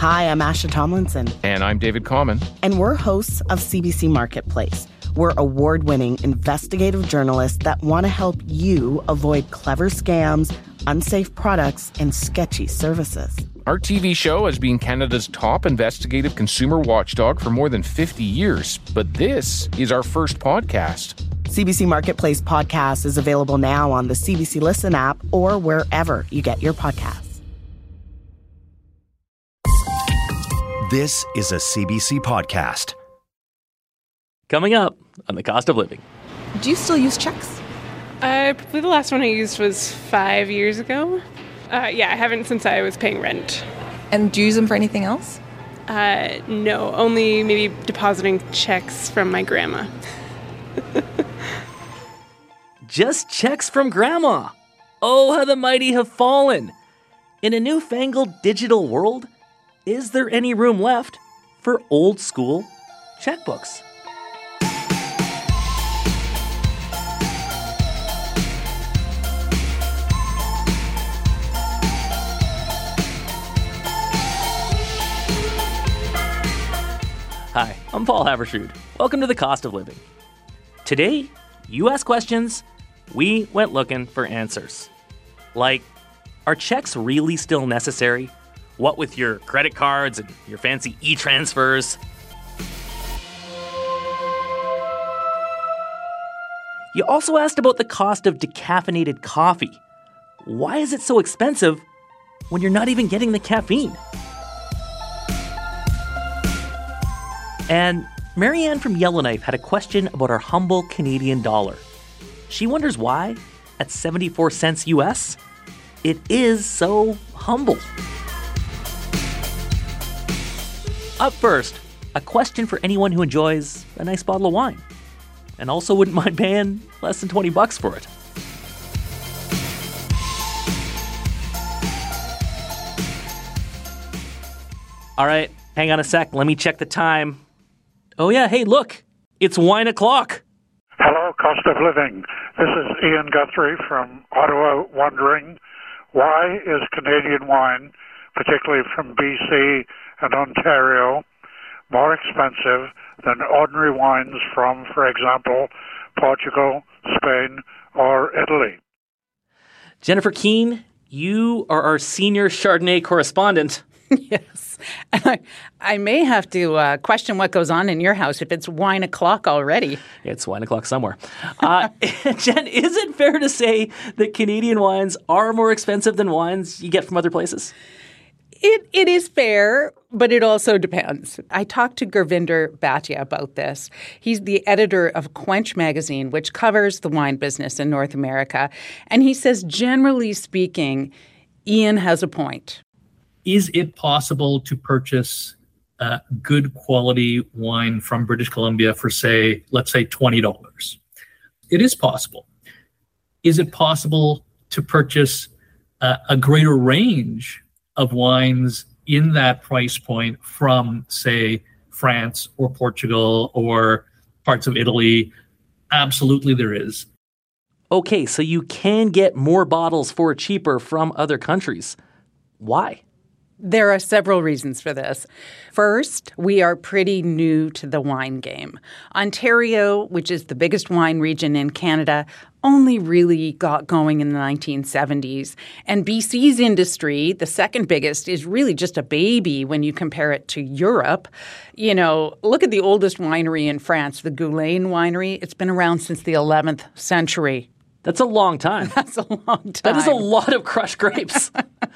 Hi, I'm Asha Tomlinson. And I'm David Common. And we're hosts of CBC Marketplace. We're award-winning investigative journalists that want to help you avoid clever scams, unsafe products, and sketchy services. Our TV show has been Canada's top investigative consumer watchdog for more than 50 years, but this is our first podcast. CBC Marketplace podcast is available now on the CBC Listen app or wherever you get your podcasts. This is a CBC podcast. Coming up on The Cost of Living. Do you still use checks? I believe the last one I used was 5 years ago. I haven't since I was paying rent. And do you use them for anything else? No, only maybe depositing checks from my grandma. Just checks from Grandma. Oh, how the mighty have fallen. In a newfangled digital world, is there any room left for old school checkbooks? Hi, I'm Paul Havershood. Welcome to The Cost of Living. Today, you ask questions, we went looking for answers. Like, are checks really still necessary? What with your credit cards and your fancy e-transfers? You also asked about the cost of decaffeinated coffee. Why is it so expensive when you're not even getting the caffeine? And Marianne from Yellowknife had a question about our humble Canadian dollar. She wonders why, at 74 cents US, it is so humble. Up first, a question for anyone who enjoys a nice bottle of wine and also wouldn't mind paying less than $20 for it. All right, hang on a sec. Let me check the time. Oh yeah, hey, look, it's wine o'clock. Hello, Cost of Living. This is Ian Guthrie from Ottawa wondering, why is Canadian wine, particularly from BC and Ontario, more expensive than ordinary wines from, for example, Portugal, Spain, or Italy? Jennifer Keane, you are our senior Chardonnay correspondent. Yes. And I may have to question what goes on in your house if it's wine o'clock already. It's wine o'clock somewhere. Jen, is it fair to say that Canadian wines are more expensive than wines you get from other places? It is fair, but it also depends. I talked to Gurvinder Bhatia about this. He's the editor of Quench magazine, which covers the wine business in North America. And he says, generally speaking, Ian has a point. Is it possible to purchase good quality wine from British Columbia for, let's say $20? It is possible. Is it possible to purchase a greater range of wines in that price point from, say, France or Portugal or parts of Italy? Absolutely there is. Okay, so you can get more bottles for cheaper from other countries. Why? There are several reasons for this. First, we are pretty new to the wine game. Ontario, which is the biggest wine region in Canada, only really got going in the 1970s. And BC's industry, the second biggest, is really just a baby when you compare it to Europe. You know, look at the oldest winery in France, the Goulaine winery. It's been around since the 11th century. That's a long time. That's a long time. That is a lot of crushed grapes.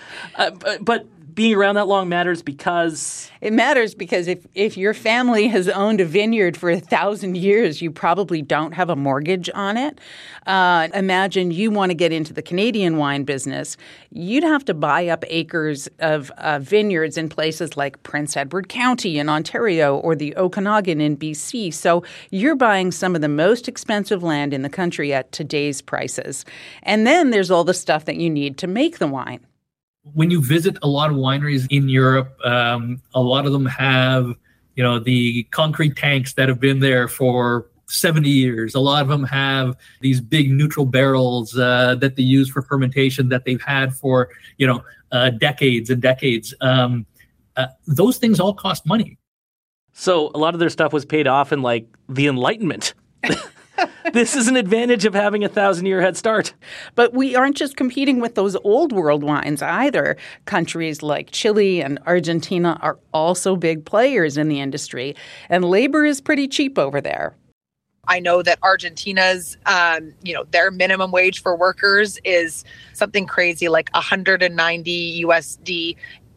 But being around that long matters because... It matters because if your family has owned a vineyard for 1,000 years, you probably don't have a mortgage on it. Imagine you want to get into the Canadian wine business. You'd have to buy up acres of vineyards in places like Prince Edward County in Ontario or the Okanagan in BC. So you're buying some of the most expensive land in the country at today's prices. And then there's all the stuff that you need to make the wine. When you visit a lot of wineries in Europe, a lot of them have, the concrete tanks that have been there for 70 years. A lot of them have these big neutral barrels that they use for fermentation that they've had for, decades and decades. Those things all cost money. So a lot of their stuff was paid off in like the Enlightenment. This is an advantage of having a 1,000-year head start. But we aren't just competing with those old world wines either. Countries like Chile and Argentina are also big players in the industry, and labor is pretty cheap over there. I know that Argentina's, their minimum wage for workers is something crazy like $190 USD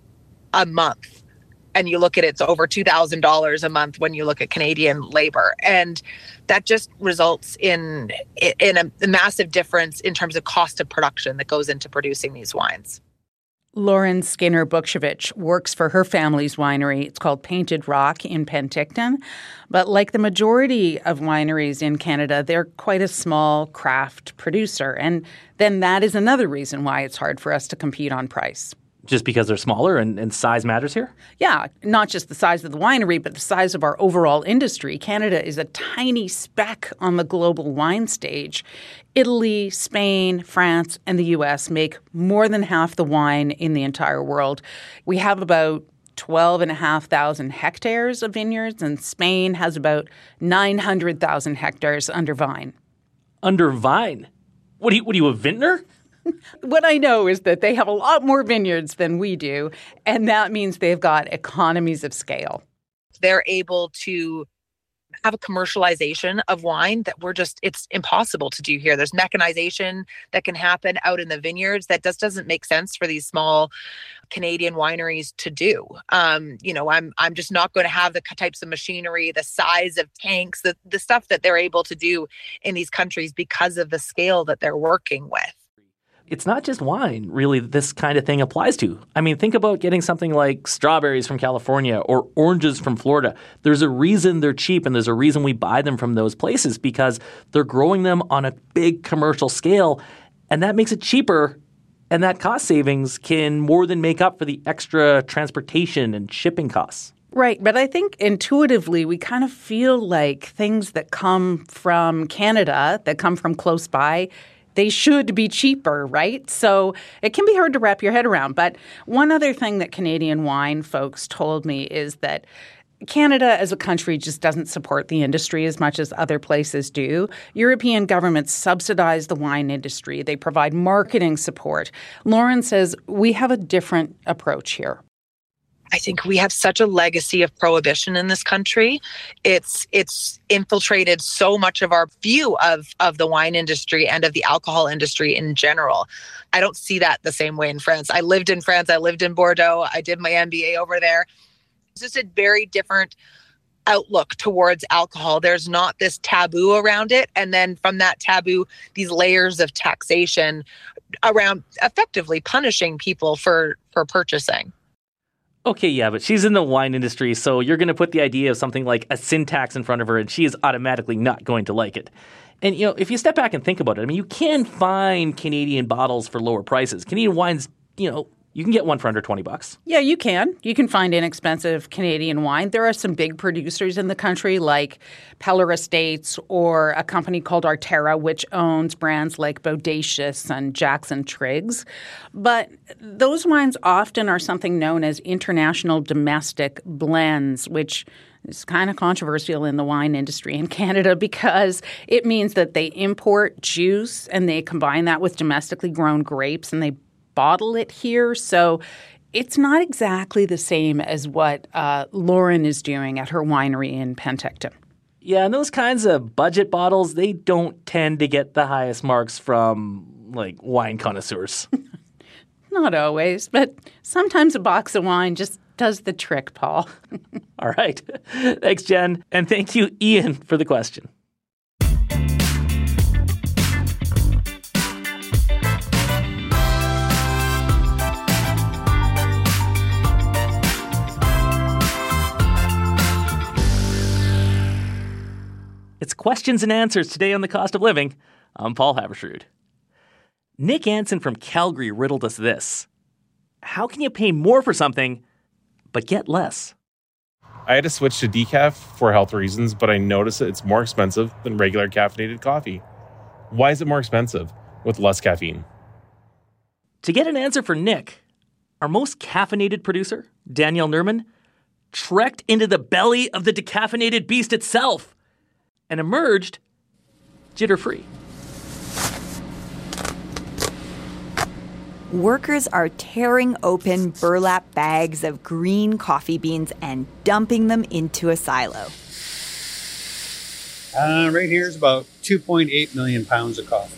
a month. And you look at it's over $2,000 a month when you look at Canadian labor. And that just results in a massive difference in terms of cost of production that goes into producing these wines. Lauren Skinner Bukshevich works for her family's winery. It's called Painted Rock in Penticton. But like the majority of wineries in Canada, they're quite a small craft producer. And then that is another reason why it's hard for us to compete on price. Just because they're smaller and size matters here? Yeah, not just the size of the winery, but the size of our overall industry. Canada is a tiny speck on the global wine stage. Italy, Spain, France, and the U.S. make more than half the wine in the entire world. We have about 12,500 hectares of vineyards, and Spain has about 900,000 hectares under vine. Under vine? What are you, a vintner? What I know is that they have a lot more vineyards than we do, and that means they've got economies of scale. They're able to have a commercialization of wine that it's impossible to do here. There's mechanization that can happen out in the vineyards that just doesn't make sense for these small Canadian wineries to do. I'm just not going to have the types of machinery, the size of tanks, the stuff that they're able to do in these countries because of the scale that they're working with. It's not just wine, really, this kind of thing applies to. I mean, think about getting something like strawberries from California or oranges from Florida. There's a reason they're cheap, and there's a reason we buy them from those places because they're growing them on a big commercial scale, and that makes it cheaper, and that cost savings can more than make up for the extra transportation and shipping costs. Right, but I think intuitively we kind of feel like things that come from Canada, that come from close by, they should be cheaper, right? So it can be hard to wrap your head around. But one other thing that Canadian wine folks told me is that Canada as a country just doesn't support the industry as much as other places do. European governments subsidize the wine industry. They provide marketing support. Lauren says we have a different approach here. I think we have such a legacy of prohibition in this country. It's infiltrated so much of our view of the wine industry and of the alcohol industry in general. I don't see that the same way in France. I lived in France. I lived in Bordeaux. I did my MBA over there. It's just a very different outlook towards alcohol. There's not this taboo around it. And then from that taboo, these layers of taxation around effectively punishing people for purchasing. Okay, yeah, but she's in the wine industry, so you're going to put the idea of something like a sin tax in front of her, and she is automatically not going to like it. And, if you step back and think about it, I mean, you can find Canadian bottles for lower prices. Canadian wines, you can get one for under $20. Yeah, you can. You can find inexpensive Canadian wine. There are some big producers in the country like Peller Estates or a company called Arterra, which owns brands like Bodacious and Jackson Triggs. But those wines often are something known as international domestic blends, which is kind of controversial in the wine industry in Canada because it means that they import juice and they combine that with domestically grown grapes and they bottle it here. So it's not exactly the same as what Lauren is doing at her winery in Penticton. Yeah, and those kinds of budget bottles, they don't tend to get the highest marks from, wine connoisseurs. Not always, but sometimes a box of wine just does the trick, Paul. All right. Thanks, Jen. And thank you, Ian, for the question. It's questions and answers today on The Cost of Living. I'm Paul Haberstrood. Nick Anson from Calgary riddled us this. How can you pay more for something but get less? I had to switch to decaf for health reasons, but I noticed that it's more expensive than regular caffeinated coffee. Why is it more expensive with less caffeine? To get an answer for Nick, our most caffeinated producer, Danielle Nerman, trekked into the belly of the decaffeinated beast itself and emerged jitter-free. Workers are tearing open burlap bags of green coffee beans and dumping them into a silo. Right here is about 2.8 million pounds of coffee.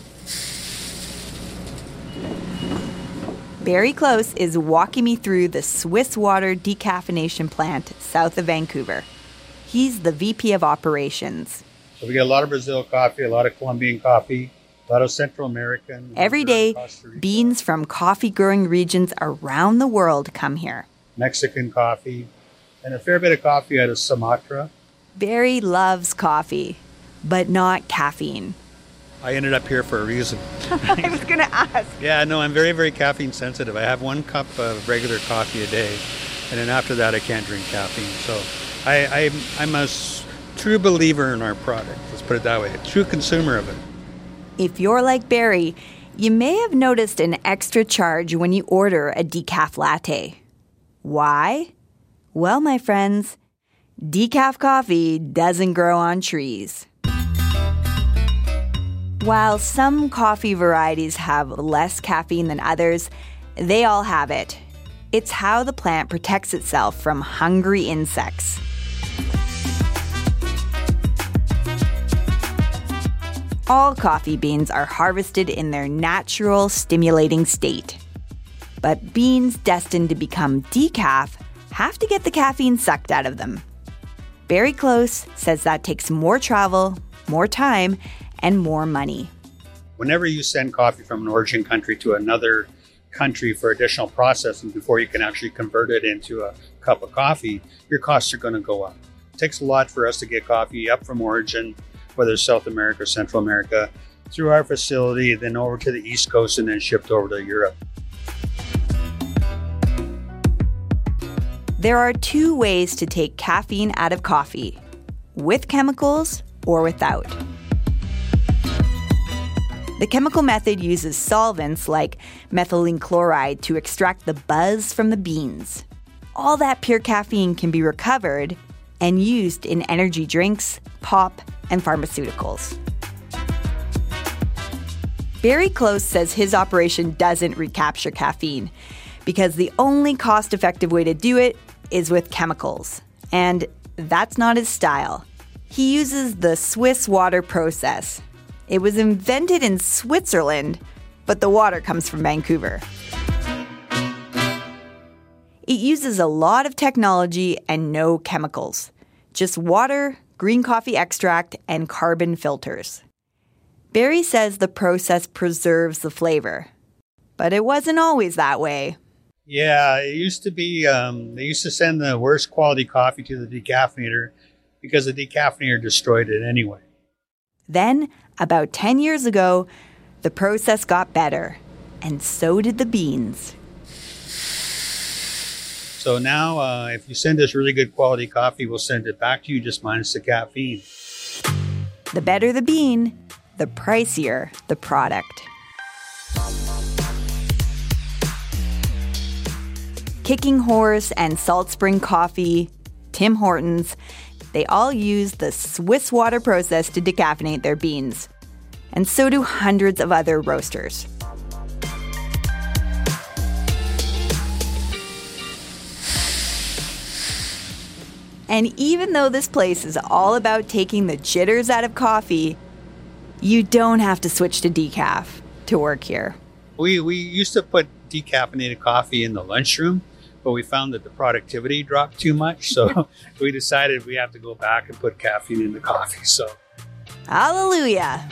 Barry Close is walking me through the Swiss Water decaffeination plant south of Vancouver. He's the VP of Operations. So we get a lot of Brazil coffee, a lot of Colombian coffee, a lot of Central American. Every day, beans from coffee-growing regions around the world come here. Mexican coffee, and a fair bit of coffee out of Sumatra. Barry loves coffee, but not caffeine. I ended up here for a reason. I was going to ask. Yeah, no, I'm very, very caffeine sensitive. I have 1 cup of regular coffee a day, and then after that I can't drink caffeine. So I'm a true believer in our product. Let's put it that way. A true consumer of it. If you're like Barry, you may have noticed an extra charge when you order a decaf latte. Why? Well, my friends, decaf coffee doesn't grow on trees. While some coffee varieties have less caffeine than others, they all have it. It's how the plant protects itself from hungry insects. All coffee beans are harvested in their natural, stimulating state. But beans destined to become decaf have to get the caffeine sucked out of them. Barry Close says that takes more travel, more time, and more money. Whenever you send coffee from an origin country to another country for additional processing before you can actually convert it into a cup of coffee, your costs are going to go up. It takes a lot for us to get coffee up from origin, whether it's South America or Central America, through our facility, then over to the East Coast, and then shipped over to Europe. There are 2 ways to take caffeine out of coffee, with chemicals or without. The chemical method uses solvents like methylene chloride to extract the buzz from the beans. All that pure caffeine can be recovered and used in energy drinks, pop, and pharmaceuticals. Barry Close says his operation doesn't recapture caffeine because the only cost-effective way to do it is with chemicals. And that's not his style. He uses the Swiss water process. It was invented in Switzerland, but the water comes from Vancouver. It uses a lot of technology and no chemicals. Just water, green coffee extract, and carbon filters. Barry says the process preserves the flavor. But it wasn't always that way. Yeah, it used to be, they used to send the worst quality coffee to the decaffeinator because the decaffeinator destroyed it anyway. Then, about 10 years ago, the process got better, and so did the beans. So now, if you send us really good quality coffee, we'll send it back to you just minus the caffeine. The better the bean, the pricier the product. Kicking Horse and Salt Spring Coffee, Tim Hortons, they all use the Swiss water process to decaffeinate their beans. And so do hundreds of other roasters. And even though this place is all about taking the jitters out of coffee, you don't have to switch to decaf to work here. We used to put decaffeinated coffee in the lunchroom, but we found that the productivity dropped too much, so we decided we have to go back and put caffeine in the coffee. So, hallelujah!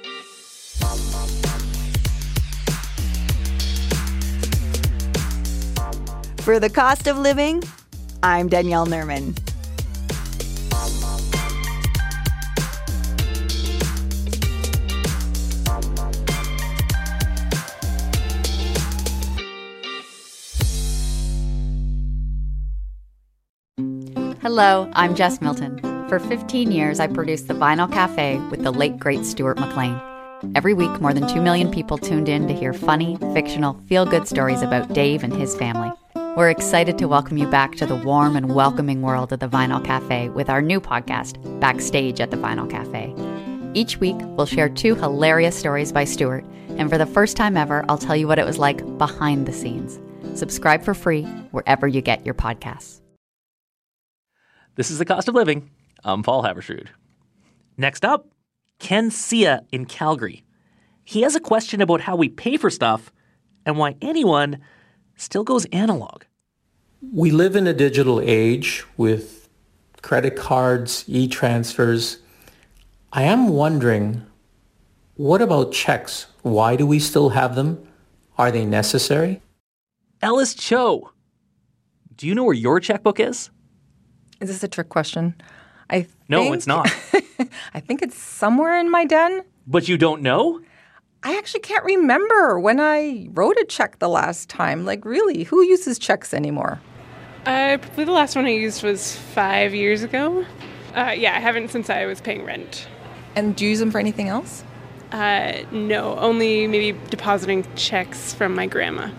For The Cost of Living, I'm Danielle Nerman. Hello, I'm Jess Milton. For 15 years, I produced The Vinyl Cafe with the late, great Stuart McLean. Every week, more than 2 million people tuned in to hear funny, fictional, feel-good stories about Dave and his family. We're excited to welcome you back to the warm and welcoming world of the Vinyl Cafe with our new podcast, Backstage at the Vinyl Cafe. Each week, we'll share 2 hilarious stories by Stuart, and for the first time ever, I'll tell you what it was like behind the scenes. Subscribe for free wherever you get your podcasts. This is The Cost of Living. I'm Paul Haberstrood. Next up, Ken Sia in Calgary. He has a question about how we pay for stuff and why anyone still goes analog. We live in a digital age with credit cards, e-transfers. I am wondering, what about checks? Why do we still have them? Are they necessary? Ellis Cho, do you know where your checkbook is? Is this a trick question? No, it's not. I think it's somewhere in my den. But you don't know? I actually can't remember when I wrote a check the last time. Like, really, who uses checks anymore? Probably the last one I used was 5 years ago. I haven't since I was paying rent. And do you use them for anything else? No, only maybe depositing checks from my grandma.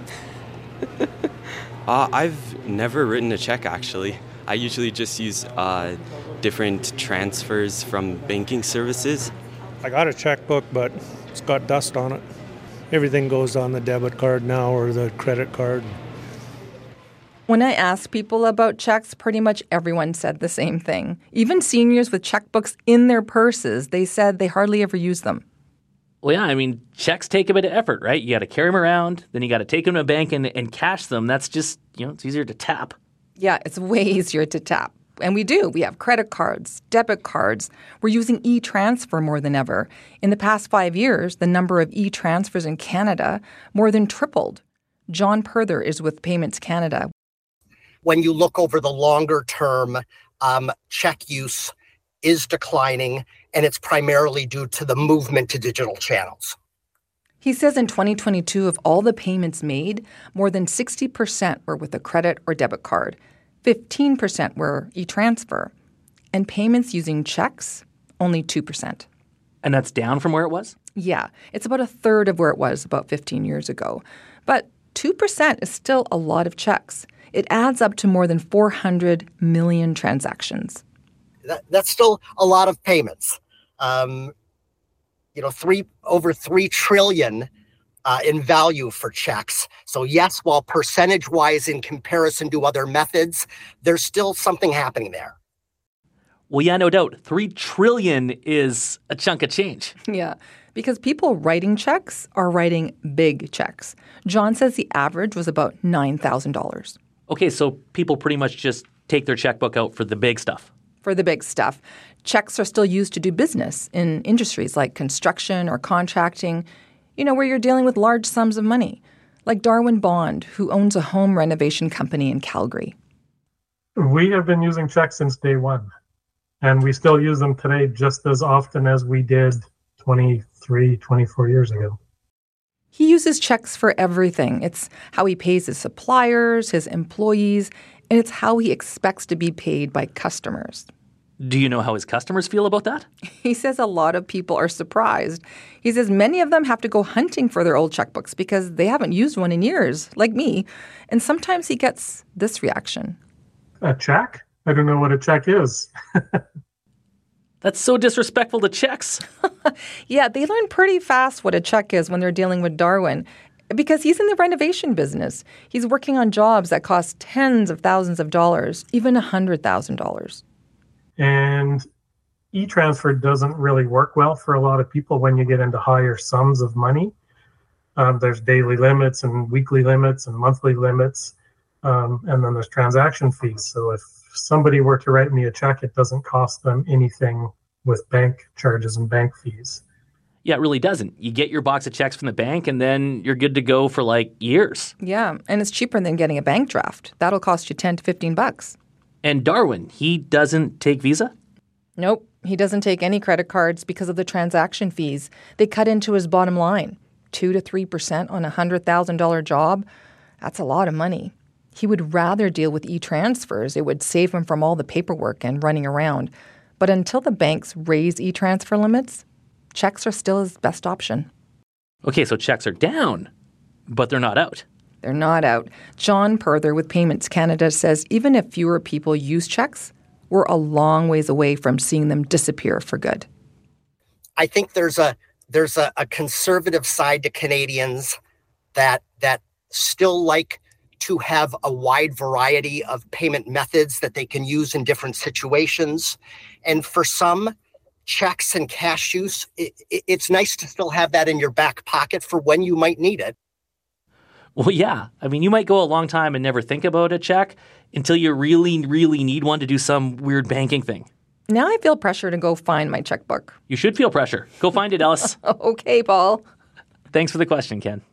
I've never written a check, actually. I usually just use different transfers from banking services. I got a checkbook, but it's got dust on it. Everything goes on the debit card now or the credit card. When I asked people about checks, pretty much everyone said the same thing. Even seniors with checkbooks in their purses, they said they hardly ever use them. Well, yeah, I mean, checks take a bit of effort, right? You got to carry them around, then you got to take them to a bank and cash them. That's just, it's easier to tap. Yeah, it's way easier to tap. And we do. We have credit cards, debit cards. We're using e-transfer more than ever. In the past 5 years, the number of e-transfers in Canada more than tripled. John Perther is with Payments Canada. When you look over the longer term, check use is declining, and it's primarily due to the movement to digital channels. He says in 2022, of all the payments made, more than 60% were with a credit or debit card. 15% were e-transfer, and payments using checks, only 2%. And that's down from where it was? Yeah, it's about a third of where it was about 15 years ago. But 2% is still a lot of checks. It adds up to more than 400 million transactions. That's still a lot of payments. Over $3 trillion in value for checks. So yes, while percentage-wise in comparison to other methods, there's still something happening there. Well, yeah, no doubt. $3 trillion is a chunk of change. Yeah, because people writing checks are writing big checks. John says the average was about $9,000. Okay, so people pretty much just take their checkbook out for the big stuff. For the big stuff. Checks are still used to do business in industries like construction or contracting, where you're dealing with large sums of money, like Darwin Bond, who owns a home renovation company in Calgary. We have been using checks since day one, and we still use them today just as often as we did 23, 24 years ago. He uses checks for everything. It's how he pays his suppliers, his employees, and it's how he expects to be paid by customers. Do you know how his customers feel about that? He says a lot of people are surprised. He says many of them have to go hunting for their old checkbooks because they haven't used one in years, like me. And sometimes he gets this reaction. A check? I don't know what a check is. That's so disrespectful to checks. Yeah, they learn pretty fast what a check is when they're dealing with Darwin. Because he's in the renovation business. He's working on jobs that cost tens of thousands of dollars, even $100,000. And e-transfer doesn't really work well for a lot of people when you get into higher sums of money. There's daily limits and weekly limits and monthly limits. And then there's transaction fees. So if somebody were to write me a check, it doesn't cost them anything with bank charges and bank fees. Yeah, it really doesn't. You get your box of checks from the bank and then you're good to go for like years. Yeah, and it's cheaper than getting a bank draft. That'll cost you $10 to $15. And Darwin, he doesn't take Visa? Nope, he doesn't take any credit cards because of the transaction fees. They cut into his bottom line. 2 to 3% on a $100,000 job. That's a lot of money. He would rather deal with e-transfers. It would save him from all the paperwork and running around. But until the banks raise e-transfer limits, checks are still his best option. Okay, so checks are down, but they're not out. They're not out. John Perther with Payments Canada says even if fewer people use checks, we're a long ways away from seeing them disappear for good. I think there's a conservative side to Canadians that still like to have a wide variety of payment methods that they can use in different situations. And for some, checks and cash use, it's nice to still have that in your back pocket for when you might need it. Well, yeah. I mean, you might go a long time and never think about a check until you really, really need one to do some weird banking thing. Now I feel pressure to go find my checkbook. You should feel pressure. Go find it, Ellis. Okay, Paul. Thanks for the question, Ken.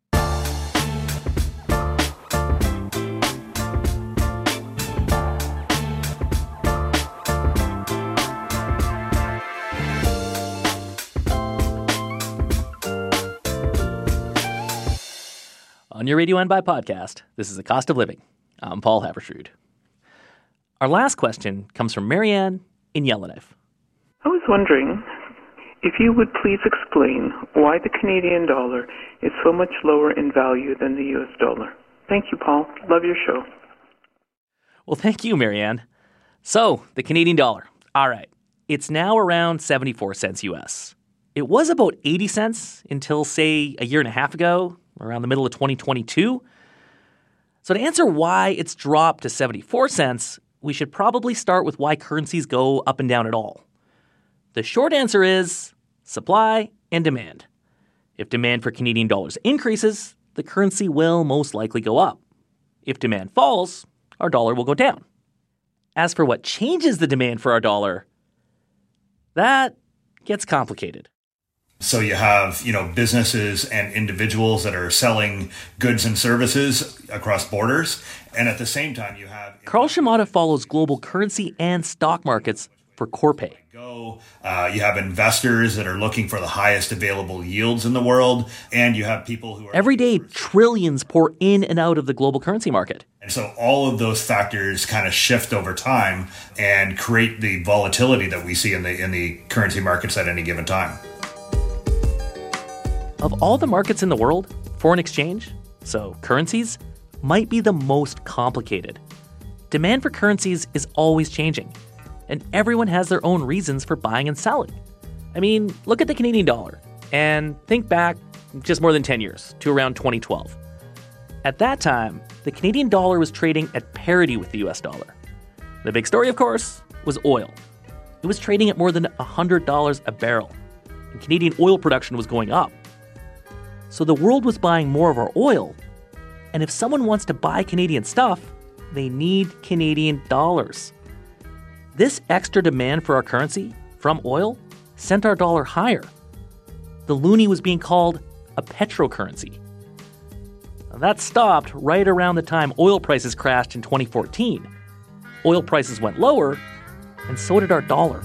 On your Radio NBI podcast, this is The Cost of Living. I'm Paul Havershood. Our last question comes from Marianne in Yellowknife. I was wondering if you would please explain why the Canadian dollar is so much lower in value than the U.S. dollar. Thank you, Paul. Love your show. Well, thank you, Marianne. So, the Canadian dollar. All right. It's now around 74 cents U.S. It was about 80 cents until, say, a year and a half ago, around the middle of 2022. So to answer why it's dropped to 74 cents, we should probably start with why currencies go up and down at all. The short answer is supply and demand. If demand for Canadian dollars increases, the currency will most likely go up. If demand falls, our dollar will go down. As for what changes the demand for our dollar, that gets complicated. So you have, businesses and individuals that are selling goods and services across borders. And at the same time, you have... Carl Shimada follows global currency and stock markets for Corpay. You have investors that are looking for the highest available yields in the world. And you have people who are... Every day, trillions pour in and out of the global currency market. And so all of those factors kind of shift over time and create the volatility that we see in the currency markets at any given time. Of all the markets in the world, foreign exchange, so currencies, might be the most complicated. Demand for currencies is always changing, and everyone has their own reasons for buying and selling. I mean, look at the Canadian dollar, and think back just more than 10 years to around 2012. At that time, the Canadian dollar was trading at parity with the US dollar. The big story, of course, was oil. It was trading at more than $100 a barrel, and Canadian oil production was going up. So the world was buying more of our oil, and if someone wants to buy Canadian stuff, they need Canadian dollars. This extra demand for our currency from oil sent our dollar higher. The loonie was being called a petrocurrency. Now, that stopped right around the time oil prices crashed in 2014. Oil prices went lower, and so did our dollar.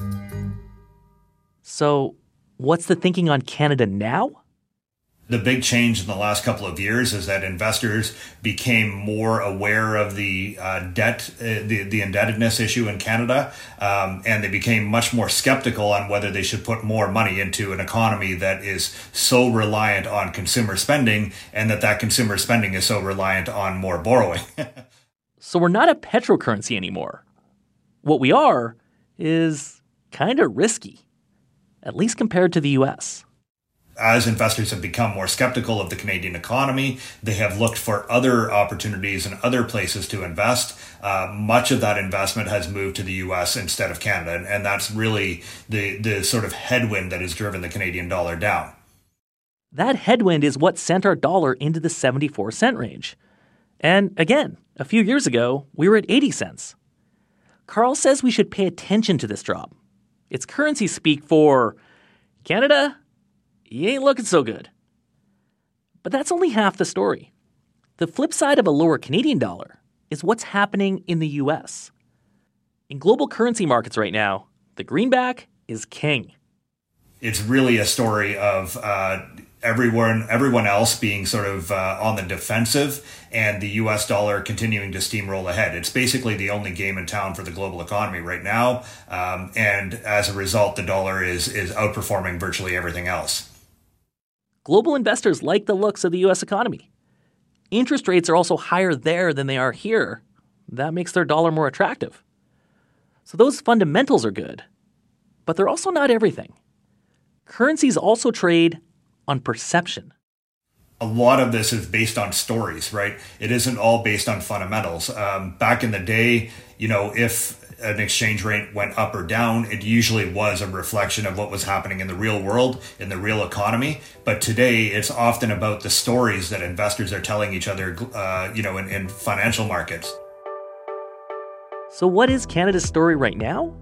So, what's the thinking on Canada now? The big change in the last couple of years is that investors became more aware of the debt, the indebtedness issue in Canada, and they became much more skeptical on whether they should put more money into an economy that is so reliant on consumer spending, and that consumer spending is so reliant on more borrowing. So we're not a petrocurrency anymore. What we are is kind of risky, at least compared to the U.S. As investors have become more skeptical of the Canadian economy, they have looked for other opportunities and other places to invest. Much of that investment has moved to the U.S. instead of Canada, and that's really the sort of headwind that has driven the Canadian dollar down. That headwind is what sent our dollar into the 74 cent range. And again, a few years ago, we were at 80 cents. Carl says we should pay attention to this drop. It's currency speak for Canada, you ain't looking so good. But that's only half the story. The flip side of a lower Canadian dollar is what's happening in the U.S. In global currency markets right now, the greenback is king. It's really a story of everyone else being sort of on the defensive and the U.S. dollar continuing to steamroll ahead. It's basically the only game in town for the global economy right now. And as a result, the dollar is outperforming virtually everything else. Global investors like the looks of the U.S. economy. interest rates are also higher there than they are here. That makes their dollar more attractive. So those fundamentals are good, but they're also not everything. Currencies also trade on perception. A lot of this is based on stories, right? It isn't all based on fundamentals. Back in the day, if an exchange rate went up or down, it usually was a reflection of what was happening in the real world, in the real economy. But today, it's often about the stories that investors are telling each other, in financial markets. So what is Canada's story right now?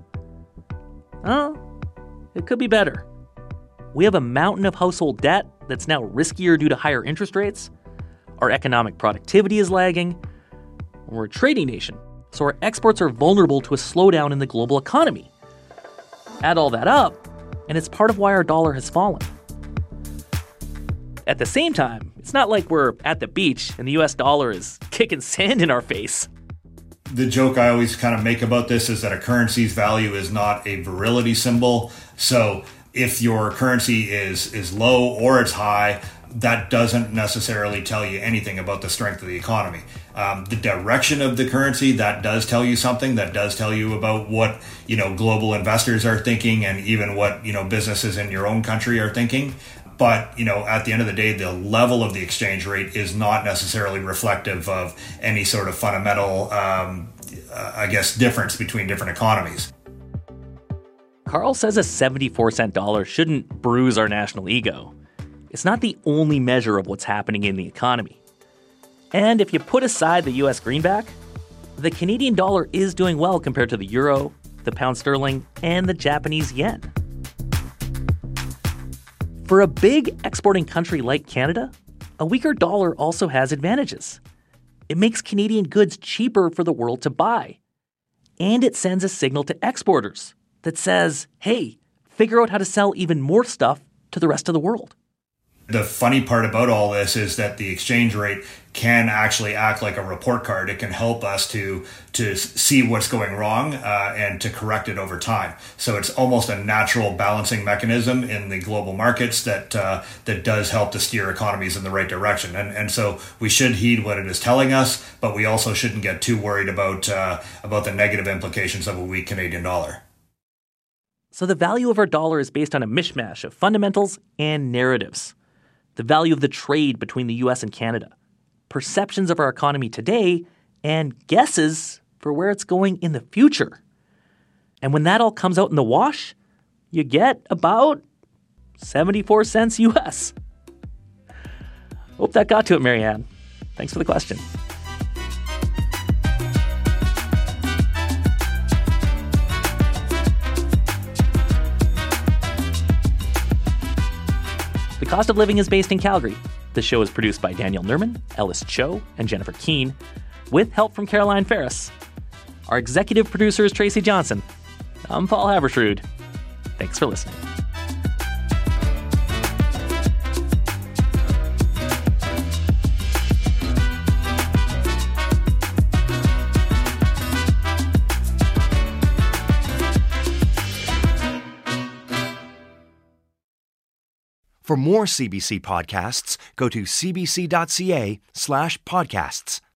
It could be better. We have a mountain of household debt that's now riskier due to higher interest rates. Our economic productivity is lagging. We're a trading nation, so our exports are vulnerable to a slowdown in the global economy. Add all that up, and it's part of why our dollar has fallen. At the same time, it's not like we're at the beach and the US dollar is kicking sand in our face. The joke I always kind of make about this is that a currency's value is not a virility symbol. So if your currency is low or it's high, that doesn't necessarily tell you anything about the strength of the economy. The direction of the currency, that does tell you something. That does tell you about what, global investors are thinking and even what, businesses in your own country are thinking. But, at the end of the day, the level of the exchange rate is not necessarily reflective of any sort of fundamental, difference between different economies. Carl says a 74-cent dollar shouldn't bruise our national ego. It's not the only measure of what's happening in the economy. And if you put aside the US greenback, the Canadian dollar is doing well compared to the euro, the pound sterling, and the Japanese yen. For a big exporting country like Canada, a weaker dollar also has advantages. It makes Canadian goods cheaper for the world to buy. And it sends a signal to exporters that says, hey, figure out how to sell even more stuff to the rest of the world. The funny part about all this is that the exchange rate can actually act like a report card. It can help us to see what's going wrong and to correct it over time. So it's almost a natural balancing mechanism in the global markets that does help to steer economies in the right direction. And so we should heed what it is telling us, but we also shouldn't get too worried about the negative implications of a weak Canadian dollar. So the value of our dollar is based on a mishmash of fundamentals and narratives. The value of the trade between the US and Canada, perceptions of our economy today, and guesses for where it's going in the future. And when that all comes out in the wash, you get about 74 cents US. Hope that got to it, Marianne. Thanks for the question. The Cost of Living is based in Calgary. The show is produced by Daniel Nerman, Ellis Cho, and Jennifer Keane, with help from Caroline Ferris. Our executive producer is Tracy Johnson. I'm Paul Haberstrood. Thanks for listening. For more CBC podcasts, go to cbc.ca/podcasts.